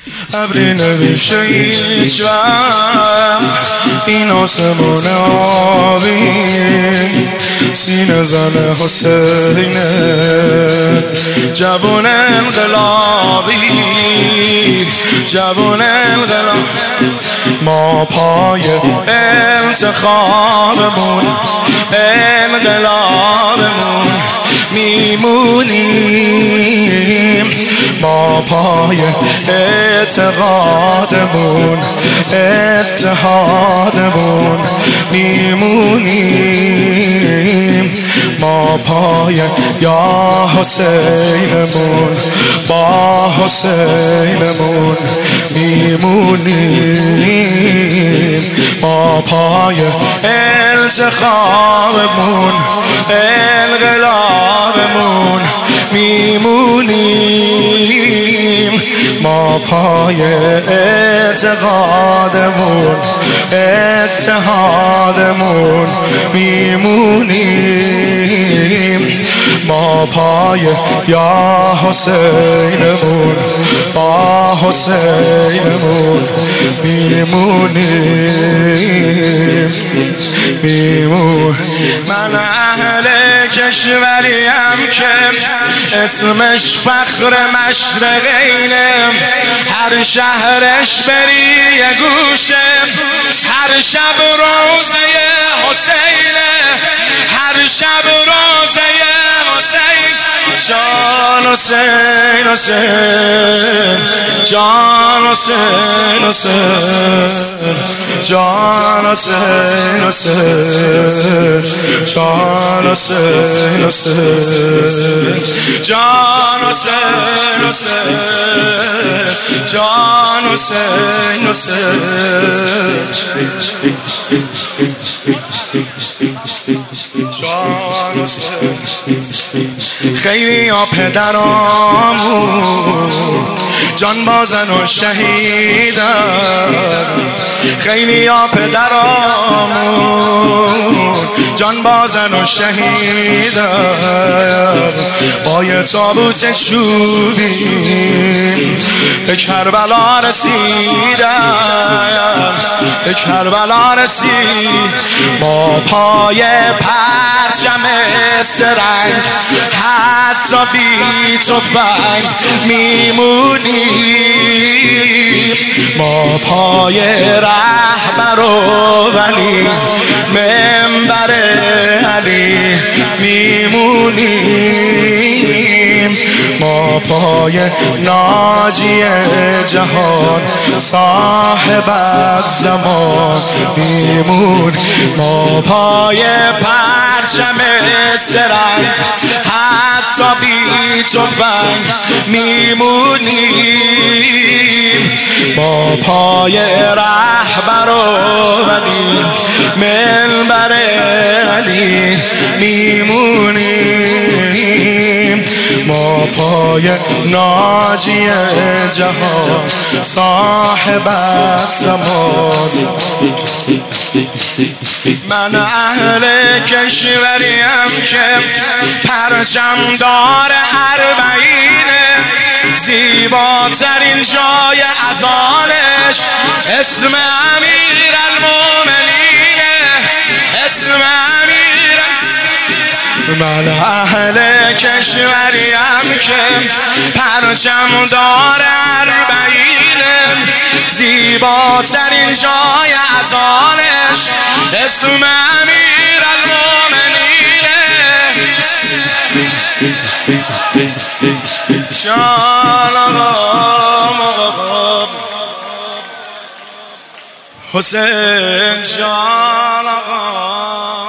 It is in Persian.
ابری نمیشه هیچ وقت این آسمون آبی سینه زن حسینه جوون انقلابی جوون انقلاب ما پای انتخابمون انقلابمون میمونیم ما پای اعتقادمون اتحادمون میمونیم ما پای یا حسینمون با حسینمون میمونیم ما پای انتخابمون انقلابمون میمونیم ما پای اعتقادمون اتحادمون میمونیم ما پای یا حسینمون با حسینمون میمونیم من اهل کشوریم که اسمش فخر مشرقینه هر شهرش بری یه گوشه هر شب روزه حسینه هر شب روزه حسین جان حسین حسین جان حسین حسین جان حسین حسین جان حسین حسین جان حسین حسین جان حسین حسین خیلی ها پدرامون جان بازن و شهیدن خیلی ها پدرامون جان بازن و شهیدن با یه تابوت چوبی به کربلا رسیدن به کربلا رسید با پای پرچم سرنگ حتی بی تفنگ میمونیم ما پای رهبر و ولی منبر علی میمونیم ما پای ناجی جهان صاحب الزمان میمون ما پای پرچم سرنگ حتی بی تفنگ میمونیم ما پای رهبر و ولی منبر علی میمونیم ما پای ناجی جهان صاحب الزمان من اهل کشوریم که پرچم دار اربعینه زیباترین جای ازالش اسم امیر المومنینه اسم امیر من اهل کشوریم که پرچم دار اربعینه زیباترین جای ازالش اسم امیر المومنینه جان آقا حسین جان آقا